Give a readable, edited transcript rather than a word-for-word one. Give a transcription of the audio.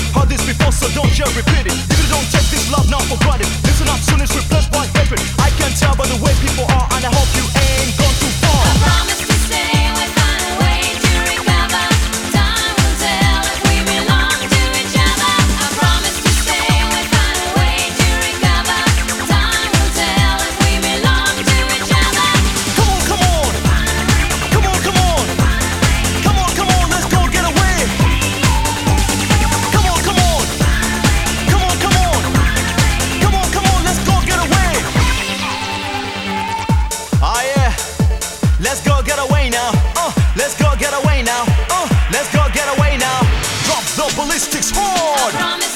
Heard this before, so don't you repeat it. If you don't take this love now for granted, listen up, soon it's replaced by hatred. I can tell by the way people are, and I hope you ain't gone too far. I promise to stay, we'll find a way to recover. Time will tell if we belong to each other. I promise to stay, we'll find a way to recover. Time will tell if we belong to each other. Come on, come on. Come on, come on. Come on, come on, let's go get away. Come on, come on. Come on, come on. Come on, come on, let's go get away. Ah yeah, let's go get away now. Let's go get away now. Let's go get away now. Drop the ballistics I hard. promise